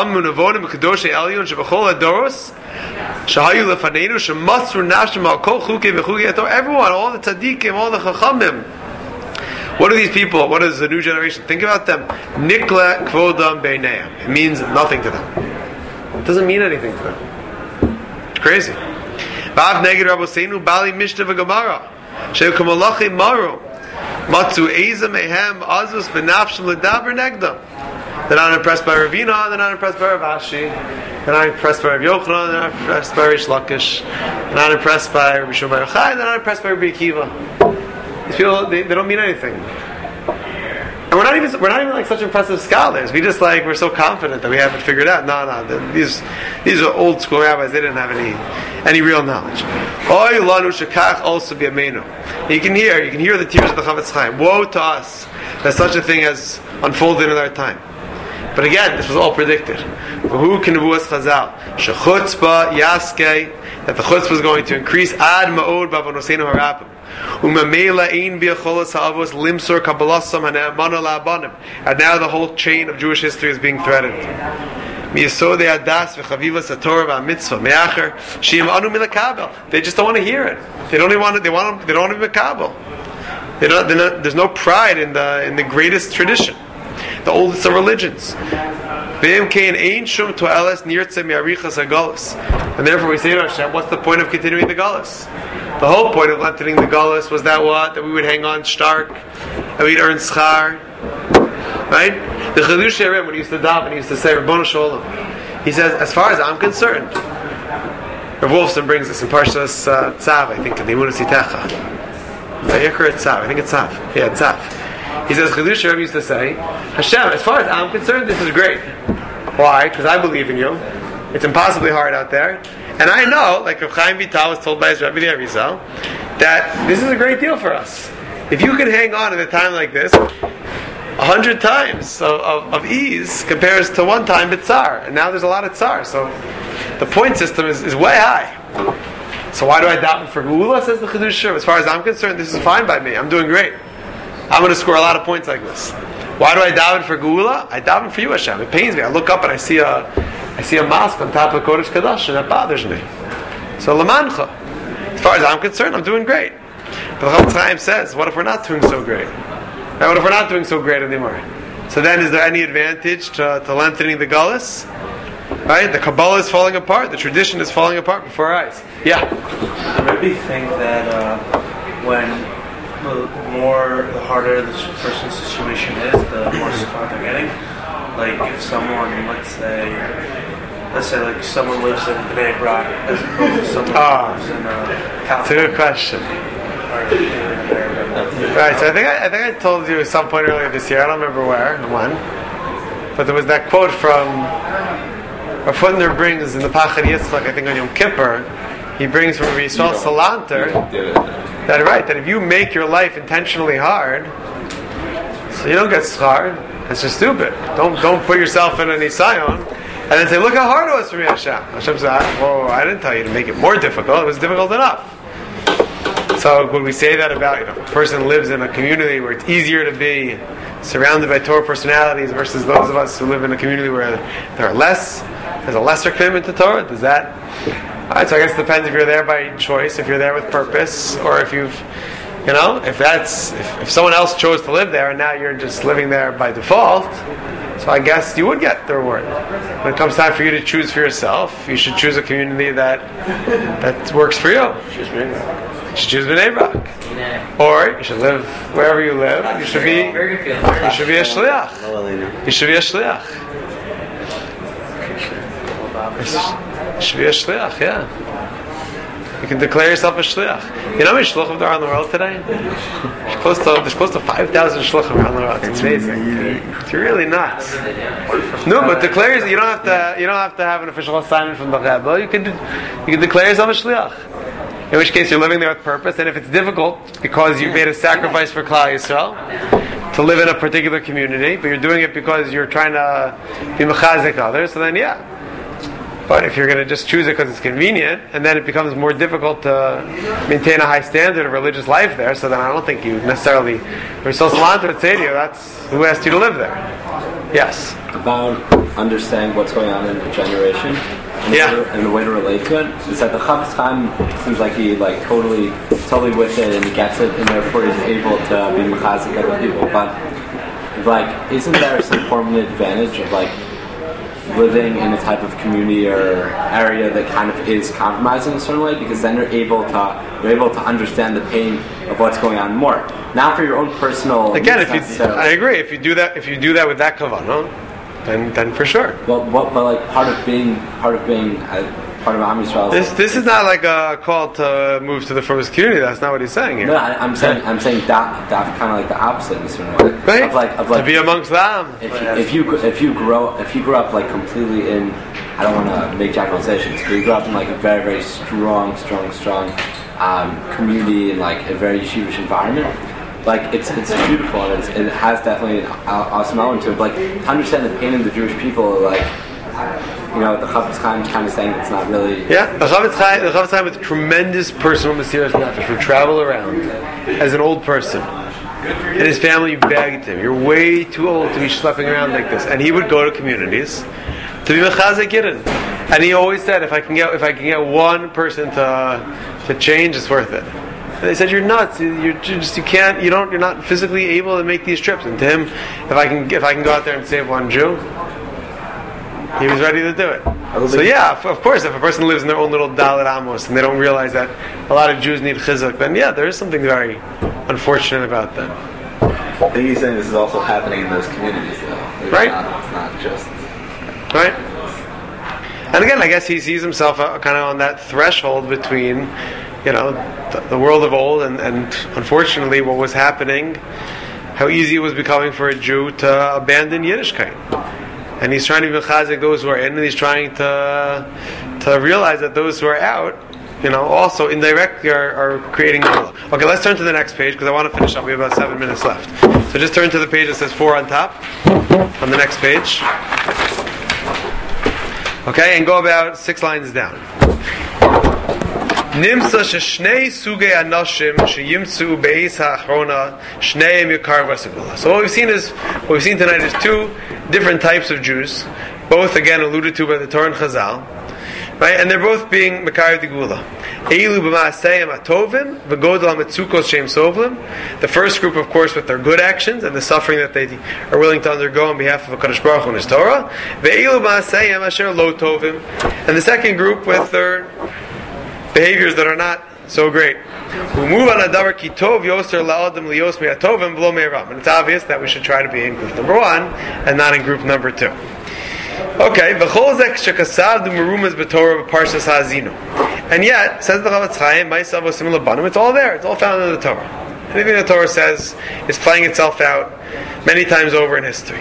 all the tzaddikim, all the chachamim. What are these people? What is the new generation? Think about them. Nikla kvodam beinayim. It means nothing to them. It doesn't mean anything to them. It's crazy. Bav neged Rabbeinu bali mishnah v'gemara. She'ukum malachim maru. Matzu eiza mehem azus benafshim ledaber negdam. They're not impressed by Ravina, they're not impressed by Rav Ashi, they're not impressed by Rav Yochanan, they're not impressed by Rish Lakish, they're not impressed by Rabbi Shimon Bar Yochai, they're not impressed by Rabbi Akiva. These people, they don't mean anything. And we're not even such impressive scholars. We just we're so confident that we have it figured out. No, these are old school rabbis. They didn't have any real knowledge. Oy lanu shekach also b'yameinu. You can hear the tears of the Chavetz Chaim. Woe to us that such a thing has unfolded in our time. But again, this was all predicted. Who can nevuas Chazal? Shechutzpah yaskei, that the chutzpah is going to increase ad ma'od b'avonoseinu harabim. And now the whole chain of Jewish history is being threatened. They just don't want to hear it. They don't want to be makabel. There's no pride in the greatest tradition, the oldest of religions. And therefore we say to Hashem, what's the point of continuing the Galus? The whole point of lengthening the Galus was that we would hang on stark, and we'd earn schar. Right? The Chidush Rebbe, when he used to daven, he used to say, Rabbonu Sholem. He says, as far as I'm concerned, Rav Wolfson brings this in Parshas Tzav, I think, in the Emunah Sitecha. Tzav, I think it's Tzav. Yeah, Tzav. He says, Chidush Rebbe used to say, Hashem, as far as I'm concerned, this is great. Why? Because I believe in you. It's impossibly hard out there. And I know, like Rav Chaim Vital was told by his Rebbe the Arizal, that this is a great deal for us. If you can hang on at a time like this, 100 times of ease compares to one time b'tzar. And now there's a lot of tzar. So the point system is way high. So why do I daven for Geula, says the Chidush? As far as I'm concerned, this is fine by me. I'm doing great. I'm going to score a lot of points like this. Why do I daven for Geula? I daven for you, Hashem. It pains me. I look up and I see a mosque on top of Kodesh Kadash, and that bothers me. So Lamancha. As far as I'm concerned, I'm doing great. But the Chofetz Chaim says, what if we're not doing so great? Right, what if we're not doing so great anymore? So then is there any advantage to lengthening the Gullus? Right? The Kabbalah is falling apart. The tradition is falling apart before our eyes. Yeah? The Rebbe think that when the harder this person's situation is, the more support they're getting. Like if someone, let's say like someone lives in Bnei Brak as opposed to someone who lives in California. That's a good question. Right, so I think I told you at some point earlier this year, I don't remember where and when, but there was that quote from Rav Hutner brings in the Pachad Yitzchak, I think on Yom Kippur, he brings from Yisrael Salanter, that if you make your life intentionally hard, so you don't get schar, it's just stupid. Don't put yourself in a nisayon, and then say, look how hard it was for me, Hashem. Hashem said, whoa, I didn't tell you to make it more difficult, it was difficult enough. So would we say that about, a person lives in a community where it's easier to be surrounded by Torah personalities versus those of us who live in a community where there's a lesser commitment to Torah? Does that? Alright, so I guess it depends if you're there by choice, if you're there with purpose, or if you've, if someone else chose to live there and now you're just living there by default, so I guess you would get the reward. When it comes time for you to choose for yourself, you should choose a community that works for you. You should choose Bnei Brak. Or you should live wherever you live. You should be a shliach. You should be a shliach. You should be a shliach, yeah. You can declare yourself a shliach. You know how many shluchim there are in the world today? There's close to 5,000 shluchim around the world. It's amazing. It's really nuts. No, but declare yourself. You don't have to have an official assignment from the Rebbe. You can declare yourself a shliach. In which case you're living there with purpose, and if it's difficult because you've made a sacrifice for Klal Yisrael to live in a particular community, but you're doing it because you're trying to be mechazik others, so then yeah. But if you're going to just choose it because it's convenient, and then it becomes more difficult to maintain a high standard of religious life there, so then I don't think you necessarily, Rasul Salanter would say to you, that's who asked you to live there. Yes? About understanding what's going on in the generation. And the way to relate to it is that the Chofetz Chaim seems like he totally with it and he gets it, and therefore he's able to be mechazik other people. But isn't there some form of advantage of living in a type of community or area that kind of is compromising in a certain way, because then you're able to understand the pain of what's going on more. Not for your own personal. Again, I agree. If you do that with that kavanah, then for sure. Well, but part of being part of Am Yisrael. This is not like a call to move to the first community. That's not what he's saying here. No, I'm saying that kind of like the opposite in a certain way. Right. Of to be amongst them. If you grew up completely in, I don't want to make generalizations, but you grew up in a very, very strong community in a very yeshivish environment. It's beautiful, and it has definitely an awesome element to it. But to understand the pain of the Jewish people, the Chofetz Chaim is kind of saying it's not really. Yeah, the Chofetz Chaim with tremendous personal mysterious nefesh would travel around as an old person, and his family begged him, "You're way too old to be schlepping around like this." And he would go to communities to be mechazik yidden. And he always said, "If I can get one person to change, it's worth it." And they said, "You're nuts. You're not physically able to make these trips." And to him, if I can go out there and save one Jew, he was ready to do it. So yeah, of course, if a person lives in their own little Dalet Amos and they don't realize that a lot of Jews need chizuk, then yeah, there is something very unfortunate about that. I think he's saying this is also happening in those communities, though. Right? It's not just right. And again, I guess he sees himself kind of on that threshold between, the world of old and unfortunately what was happening, how easy it was becoming for a Jew to abandon Yiddishkeit. And he's trying to be mechazik those who are in, and he's trying to realize that those who are out, also indirectly are creating Gula. Okay, let's turn to the next page because I want to finish up. We have about 7 minutes left. So just turn to the page that says 4 on top, on the next page. Okay, and go about 6 lines down. Nimsa sheshnei sugei anashim sheyimtzu beis ha'achrona shneim yikar v'asegula. So what we've seen tonight is 2 different types of Jews, both again alluded to by the Torah and Chazal. Right, and they're both being Makar de Gula. Eilu b'maaseyim atovim v'godal mitzukos shem sovlim. The first group, of course, with their good actions and the suffering that they are willing to undergo on behalf of HaKadosh Baruch Hu and His Torah. Ve'eilu b'maaseyim asher lo tovim. And the second group with their behaviors that are not so great. Move on adavar kitov yoser la'adam lios me'atovim v'lo me'ram. And it's obvious that we should try to be in group number 1 and not in group number 2. Okay, and yet, says the Chavetz Chaim, it's all there, it's all found in the Torah. Anything the Torah says is playing itself out many times over in history.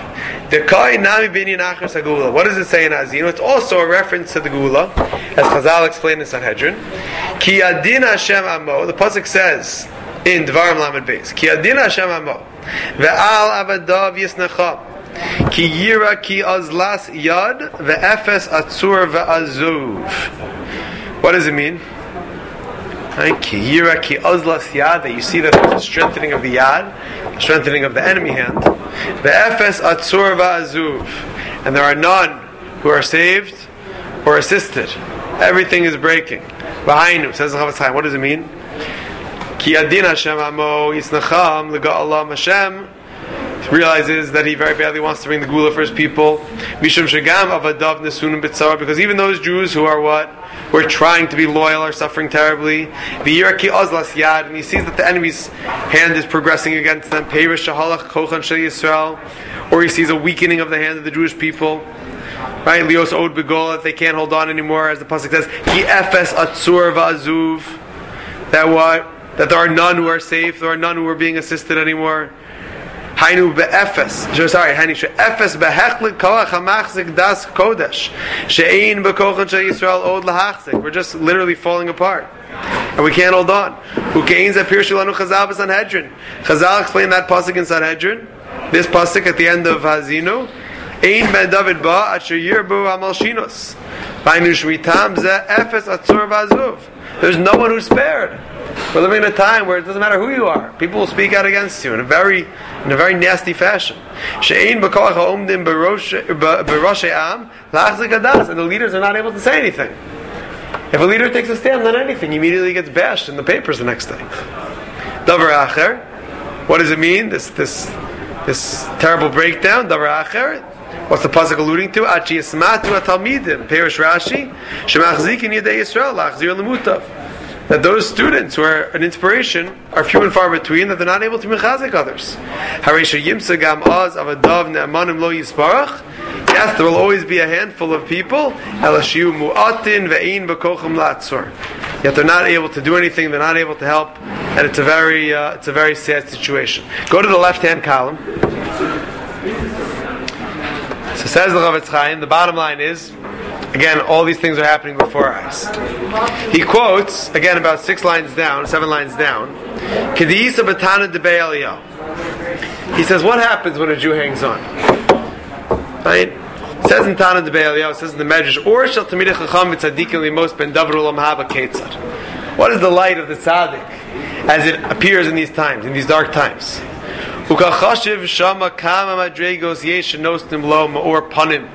What does it say in Azinu? It's also a reference to the Gula, as Chazal explained in Sanhedrin. Ki adin Hashem amo, the pasuk says in Dvarim Lamed Beis, Ki adin Hashem amo, ve'al avadav yisnecham. Ki yira ki azlas yad ve'efes atzur ve'azuv. What does it mean? Ki yira ki azlas yad, that you see that there's a strengthening of the yad, a strengthening of the enemy hand. Ve'efes atzur ve'azuv, and there are none who are saved or assisted. Everything is breaking. V'hainu, says the Chavetz Chaim. What does it mean? Ki adin Hashem amo yisnacham l'ga'alam Hashem realizes that he very badly wants to bring the Gula for his people. Mishum shagam avadav nesunim b'tzara, because even those Jews who are what? Who are trying to be loyal are suffering terribly. V'yiraki ozlas yad, and he sees that the enemy's hand is progressing against them. Peirish shahalach kochan shel Yisrael, or he sees a weakening of the hand of the Jewish people. Right? Lios od begola, that they can't hold on anymore, as the pasuk says. Ki efes atzur v'azuv, that what? That there are none who are safe, there are none who are being assisted anymore. Hainu be'efes. Sorry, hainu she'efes behechlik koach hamachzik das kodesh she'ein bekochan shel Yisrael od lahachzik. We're just literally falling apart, and we can't hold on. Ukein zepir shelanu Chazal b'Sanhedrin. Chazal explained that pasuk in Sanhedrin. This pasuk at the end of Hazinu. Ein ben David ba asher yirbu hamalshinos. Hainu shmitam ze efes atzur v'azuv. There's no one who's spared. We're living in a time where it doesn't matter who you are. People will speak out against you in a very nasty fashion. And the leaders are not able to say anything. If a leader takes a stand on anything, he immediately gets bashed in the papers the next day. Davar acher. What does it mean? This terrible breakdown. Davar acher. What's the pasuk alluding to? Achi yismatu atalmidim. Perish Rashi. Shemachzikin yedei Yisrael lachzir lemutav. That those students who are an inspiration are few and far between, that they're not able to mechazik others. Yes, there will always be a handful of people, yet they're not able to do anything, they're not able to help, and it's a very sad situation. Go to the left-hand column. So says the Chavetz Chaim, the bottom line is, again, all these things are happening before our eyes. He quotes, again, about 7 lines down, Kediyisa Batana de Be'aliyah. He says, what happens when a Jew hangs on? Right? It says in Tana de Be'aliyah, it says in the Medrash, Or shel Tamidei Chacham v'tzadikim limos ben davar ulam haba ketzad. What is the light of the tzaddik as it appears in these times, in these dark times? Ukachashiv shama kama madregos yesh nostim lo ma'or panim.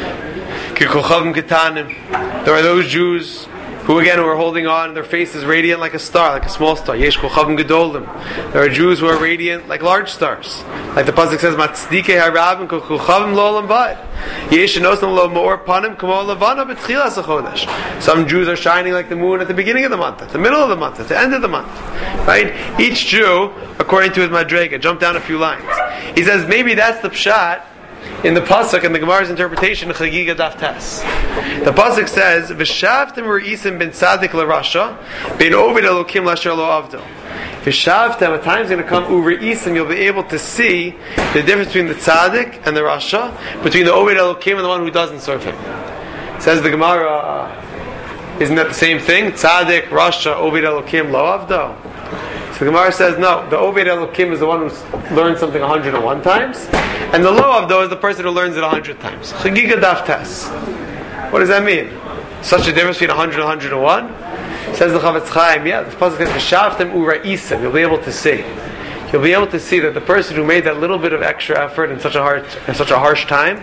There are those Jews who are holding on, their face is radiant like a star, like a small star. Yesh kochavim gedolim. There are Jews who are radiant like large stars. Like the pasuk says, Matzdikei harabim kochavim lo olam va'ed. Yesh nosam lo ma'or panim kamo levana b'tchilas hachodesh. Some Jews are shining like the moon at the beginning of the month, at the middle of the month, at the end of the month. Right? Each Jew, according to his madrega, jump down a few lines. He says, maybe that's the pshat in the pasuk and the Gemara's interpretation of Chagiga Daf Tes. The pasuk says, "V'shavtem re'isim ben tzadik l'rasha, ben ovid elokim l'asher lo avdo." V'shavtem, a time's going to come, u're'isim, you'll be able to see the difference between the tzadik and the rasha, between the ovid elokim and the one who doesn't serve him. Says the Gemara, isn't that the same thing? Tzadik, rasha, ovid elokim lo avdo. So the Gemara says, no, the Oved Elokim is the one who learns something 101 times, and the Lo Avdo is the person who learns it 100 times. Chagiga Daf Tes. What does that mean? Such a difference between 100 and 101? Says the Chavetz Chaim, yeah, the pasuk says, V'shavtem u'ra'isim, you'll be able to see. You'll be able to see that the person who made that little bit of extra effort in such a harsh time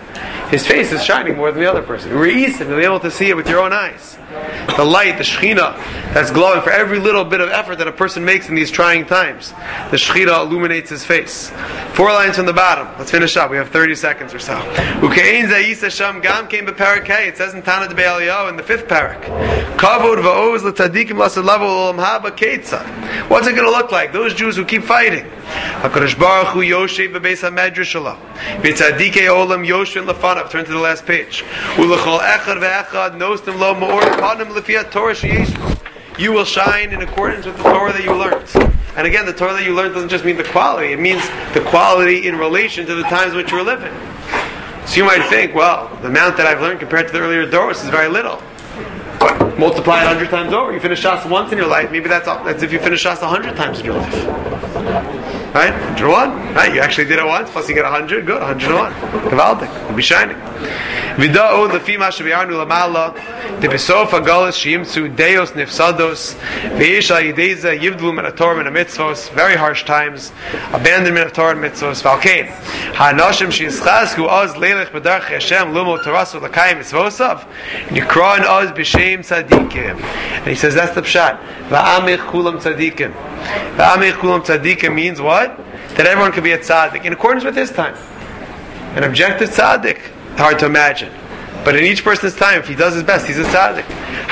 his face is shining more than the other person. Re'isim, you'll be able to see it with your own eyes. The light, the Shekhinah, that's glowing for every little bit of effort that a person makes in these trying times. The Shekhinah illuminates his face. 4 lines from the bottom. Let's finish up. We have 30 seconds or so. Ukein Zayis Hashem Gam came beparak Hey. It says in Tana de Be'aliyahu in the 5th parak. Kavod va'oz l'tzadikim l'asalavu l'olam haba ketzad. What's it going to look like? Those Jews who keep fighting. HaKadosh Baruch Hu Yoshev b'beis ha-medrash shala. V'tzadikei olam Yoshin lefanav. Turn to the last page. U'lechol echad ve'echad nostim lo ma'or panim l'fiyat Torah sheyesh. You will shine in accordance with the Torah that you learned. And again, the Torah that you learned doesn't just mean the quality. It means the quality in relation to the times in which you're living. So you might think, well, the amount that I've learned compared to the earlier Doros is very little. But multiply it 100 times over. You finish Shas once in your life, maybe that's if you finish Shas 100 times in your life. Right? 101. Right? You actually did it once, plus you get 100. Good, 101. Gavaldik. You'll be shining. Vida'o lefi ma shebi'arnu lamala tebesof ha'galas she'yimtzu deos nefsados ve'ish ha'yideza yivdlu min ha'torah min ha'mitzvos. Very harsh times. Abandonment of Torah and mitzvos. Valkein. Ha'anoshim she'yischazku oz leilech b'darch Hashem lumo tarasu l'kayim mitzvosav nikran oz b'shem tzadikim. And he says that's the pshat. Va'amich kulam tzadikim. Va'amich kulam tzadikim means what? That everyone can be a tzaddik in accordance with his time. An objective tzaddik. Hard to imagine. But in each person's time, if he does his best, he's a tzaddik.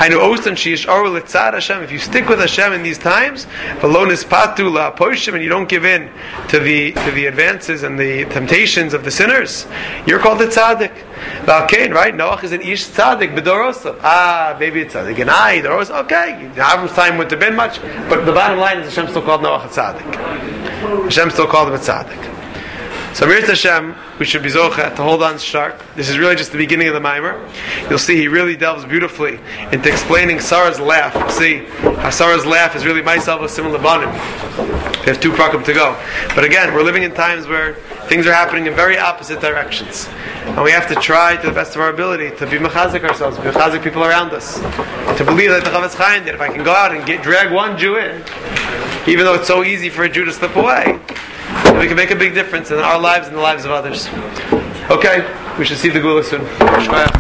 If you stick with Hashem in these times, and you don't give in to the advances and the temptations of the sinners, you're called a tzaddik. Right? Noach is an ish tzaddik b'dorosav. Maybe it's tzaddik. And doros. Okay, Avram's time wouldn't have been much, but the bottom line is Hashem still called Noach a tzaddik. Hashem still called him a tzaddik. So Mirz Hashem, we should be zocha to hold on stark. This is really just the beginning of the Maimer. You'll see he really delves beautifully into explaining Sarah's laugh. You'll see how Sarah's laugh is really myself a similar banim. There's 2 prakim to go. But again, we're living in times where things are happening in very opposite directions. And we have to try to the best of our ability to be mechazik ourselves, be mechazik people around us. To believe that the Chavetz Chaim did. If I can go out and drag one Jew in, even though it's so easy for a Jew to slip away, we can make a big difference in our lives and the lives of others. Okay, we should see the Gula soon.